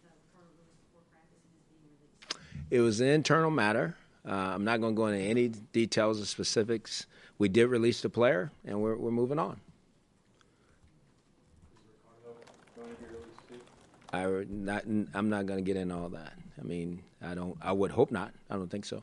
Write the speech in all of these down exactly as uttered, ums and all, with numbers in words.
It was an internal matter. Uh, I'm not going to go into any details or specifics. We did release the player, and we're we're moving on. I not. I'm not going to get into all that. I mean, I don't. I would hope not. I don't think so.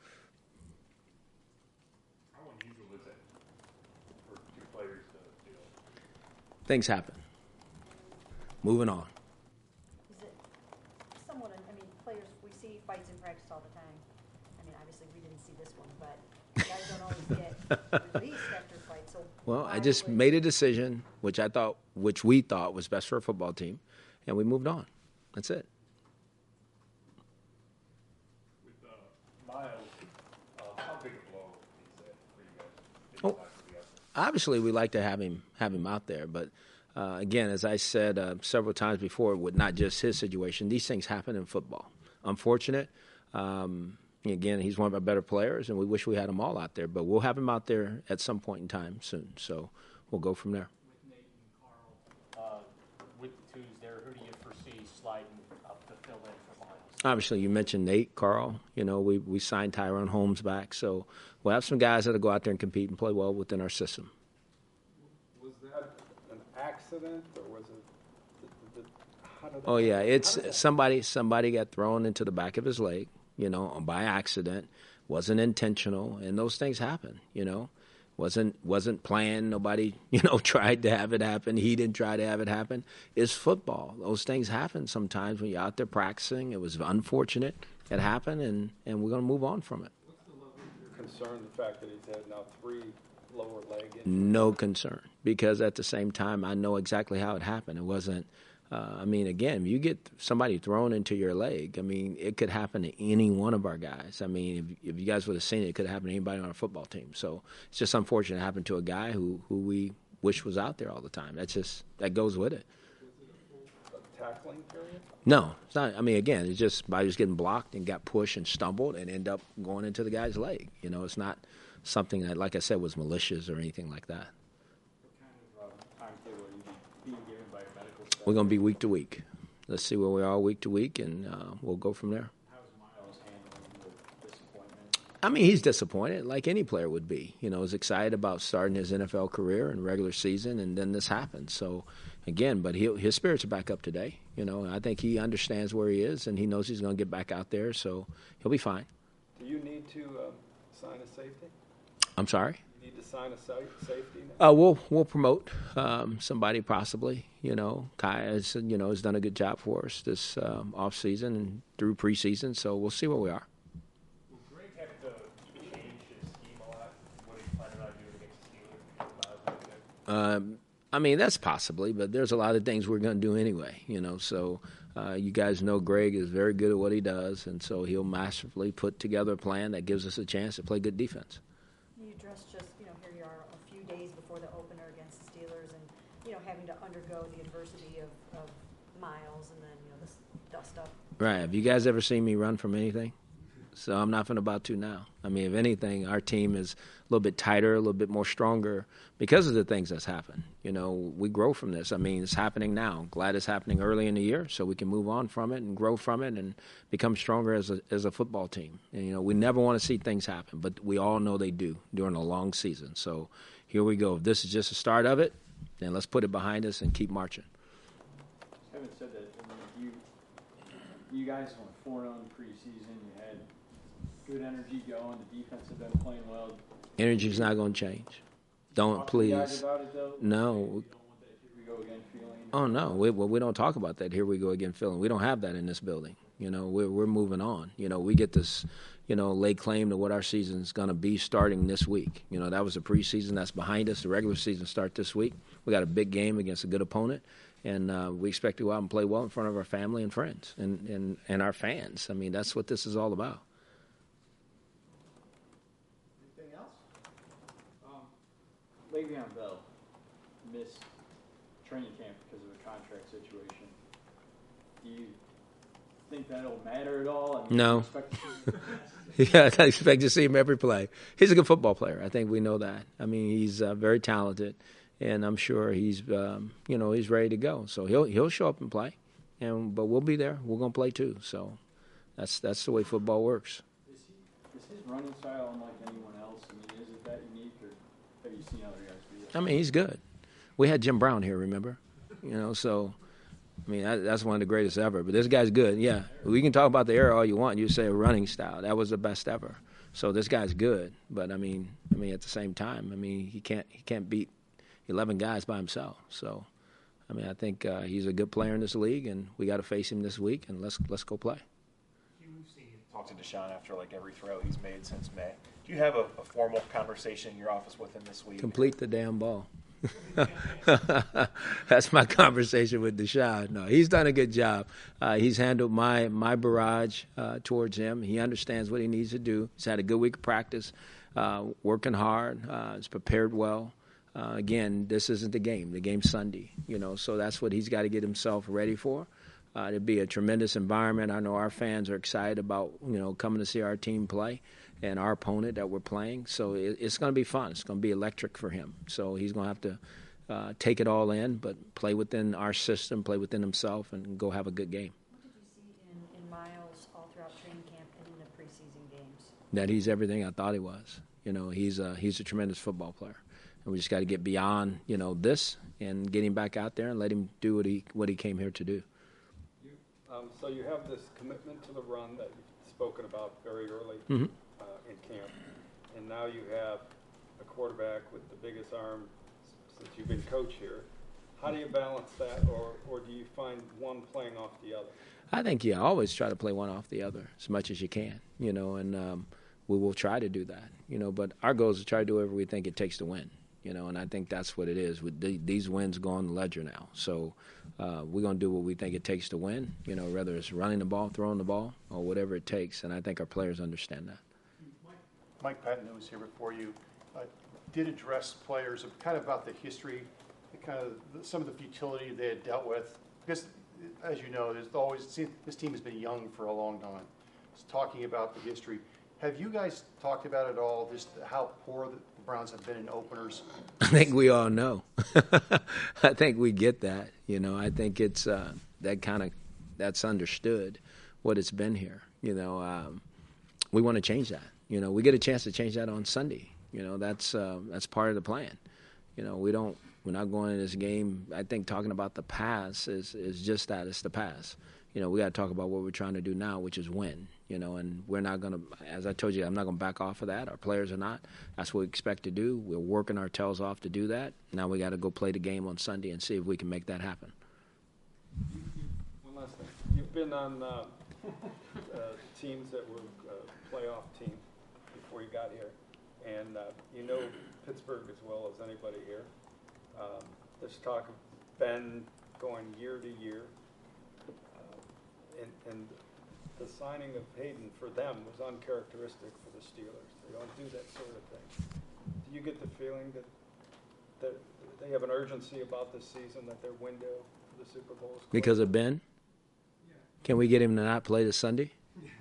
How unusual is it for two players to deal? Things happen. Moving on. Is it somewhat? I mean, players. We see fights in practice all the time. I mean, obviously we didn't see this one, but guys don't always get released after fights. So well, I just made a decision, which I thought, which we thought was best for a football team. And we moved on. That's it. With uh, Miles, uh, how big a blow is that for you guys? Oh, obviously, we like to have him have him out there, but uh, again, as I said uh, several times before, with not just his situation, these things happen in football. Unfortunate. Um, again, he's one of our better players, and we wish we had them all out there. But we'll have him out there at some point in time soon. So we'll go from there. Obviously, you mentioned Nate, Carl. You know, we, we signed Tyrone Holmes back. So we'll have some guys that'll go out there and compete and play well within our system. Was that an accident, or was it? Did, did, how did oh, yeah. How It's did somebody somebody got thrown into the back of his leg, you know, by accident. Wasn't intentional. And those things happen, you know. Wasn't wasn't planned. Nobody, you know, tried to have it happen. He didn't try to have it happen. It's football. Those things happen sometimes when you're out there practicing. It was unfortunate. It happened, and, and we're going to move on from it. What's the level of your concern, the fact that he's had now three lower leg injuries? No concern, because at the same time, I know exactly how it happened. It wasn't, uh, I mean, again, if you get somebody thrown into your leg, I mean, it could happen to any one of our guys. I mean, if, if you guys would have seen it, it could happen to anybody on our football team. So it's just unfortunate it happened to a guy who, who we wish was out there all the time. That's just, that goes with it. Was it a full a tackling period? No, it's not. I mean, again, it's just by just getting blocked and got pushed and stumbled and end up going into the guy's leg. You know, it's not something that, like I said, was malicious or anything like that. We're going to be week to week. Let's see where we are week to week, and uh, we'll go from there. How's Miles handling the disappointment? I mean, he's disappointed, like any player would be. You know, he's excited about starting his N F L career and regular season, and then this happens. So, again, but he his spirits are back up today. You know, I think he understands where he is, and he knows he's going to get back out there, so he'll be fine. Do you need to um, sign a safety? I'm sorry? You need to sign a sa- safety now? Uh, we'll we'll promote um, somebody possibly. You know, Kai has you know has done a good job for us this um, off season and through preseason. So we'll see where we are. Will Greg have to change his scheme a lot? What he planning on doing against the Steelers? Um, I mean, that's possibly, but there's a lot of things we're going to do anyway. You know, so uh, you guys know Greg is very good at what he does, and so he'll masterfully put together a plan that gives us a chance to play good defense. You addressed just, you know, here you are a few days before the opener against the Steelers and, you know, having to undergo the adversity of, of Miles and then, you know, this dust up. Right. Have you guys ever seen me run from anything? So I'm not about to now. I mean, if anything, our team is a little bit tighter, a little bit more stronger because of the things that's happened. You know, we grow from this. I mean, it's happening now. Glad it's happening early in the year so we can move on from it and grow from it and become stronger as a as a football team. And, you know, we never want to see things happen, but we all know they do during a long season. So here we go. If this is just the start of it, then let's put it behind us and keep marching. Kevin said that I mean, you you guys went four and oh in the preseason. You had good energy going. The defense had been playing well. Energy's not going to change. Don't, Talk to the guys please. about it, though? No. You don't want that here we go again feeling? Oh, no. We, well, we don't talk about that. Here we go again feeling. We don't have that in this building. You know, we're, we're moving on. You know, we get this, you know, lay claim to what our season's going to be starting this week. You know, that was the preseason. That's behind us. The regular season start this week. We got a big game against a good opponent, and uh, we expect to go out and play well in front of our family and friends and, and, and our fans. I mean, that's what this is all about. Anything else? Um, Le'Veon Bell missed training camp because of a contract situation. Do you think that'll matter at all? I mean, No. expect to see- Yeah, I expect to see him every play. He's a good football player. I think we know that. I mean, he's uh, very talented, and I'm sure he's, um, you know, he's ready to go. So he'll he'll show up and play. and but we'll be there. We're gonna play too. So that's that's the way football works. Is he, is his running style unlike anyone else? I mean, is it that unique, or have you seen other guys do it? I mean, he's good. We had Jim Brown here, remember? You know, so I mean that, that's one of the greatest ever. But this guy's good. Yeah, we can talk about the era all you want. You say a running style, that was the best ever. So this guy's good. But I mean, I mean at the same time, I mean he can't he can't beat eleven guys by himself. So. I mean, I think uh, he's a good player in this league, and we got to face him this week, and let's let's go play. We've seen you talk to Deshaun after like every throw he's made since May. Do you have a, a formal conversation in your office with him this week? Complete the damn ball. That's my conversation with Deshaun. No, he's done a good job. Uh, he's handled my my barrage uh, towards him. He understands what he needs to do. He's had a good week of practice, uh, working hard. Uh, he's prepared well. Uh, again, this isn't the game. The game's Sunday, you know, so that's what he's got to get himself ready for. Uh, it'll be a tremendous environment. I know our fans are excited about, you know, coming to see our team play and our opponent that we're playing. So it, it's going to be fun. It's going to be electric for him. So he's going to have to uh, take it all in, but play within our system, play within himself, and go have a good game. What did you see in, in Miles all throughout training camp and in the preseason games? That he's everything I thought he was. You know, he's a, he's a tremendous football player. And we just got to get beyond, you know, this and get him back out there and let him do what he what he came here to do. You, um, so you have this commitment to the run that you've spoken about very early Mm-hmm. uh, in camp, and now you have a quarterback with the biggest arm since you've been coach here. How do you balance that, or, or do you find one playing off the other? I think you always try to play one off the other as much as you can, you know, and um, we will try to do that, you know. But our goal is to try to do whatever we think it takes to win. You know, and I think that's what it is. With the, these wins go on the ledger now. So uh, we're going to do what we think it takes to win, you know, whether it's running the ball, throwing the ball, or whatever it takes. And I think our players understand that. Mike Patton, who was here before you, uh, did address players of kind of about the history, the kind of the, some of the futility they had dealt with. Because, as you know, there's always this team has been young for a long time. It's talking about the history. Have you guys talked about it all? Just how poor the Browns have been in openers? I think we all know. I think we get that. You know, I think it's uh, that kind of that's understood what it's been here. You know, um, we want to change that. You know, we get a chance to change that on Sunday. You know, that's uh, that's part of the plan. You know, we don't. We're not going in this game. I think talking about the past is is just that. It's the past. You know, we got to talk about what we're trying to do now, which is win. You know, and we're not going to, as I told you, I'm not going to back off of that. Our players are not. That's what we expect to do. We're working our tails off to do that. Now we got to go play the game on Sunday and see if we can make that happen. One last thing. You've been on uh, uh, teams that were uh, playoff teams before you got here, and uh, you know Pittsburgh as well as anybody here. Um, there's talk of Ben going year to year, uh, and, and the signing of Hayden for them was uncharacteristic for the Steelers. They don't do that sort of thing. Do you get the feeling that, that they have an urgency about this season, that their window for the Super Bowl is closed? Because of Ben? Can we get him to not play this Sunday?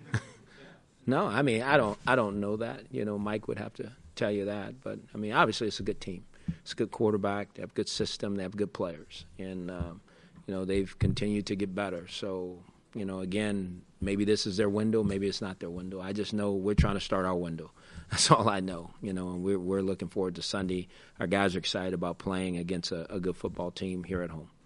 No, I mean, I don't I don't know that. You know, Mike would have to tell you that. But, I mean, obviously it's a good team. It's a good quarterback. They have a good system. They have good players. And, um, you know, they've continued to get better. So, you know, again, maybe this is their window. Maybe it's not their window. I just know we're trying to start our window. That's all I know, you know, and we're, we're looking forward to Sunday. Our guys are excited about playing against a, a good football team here at home.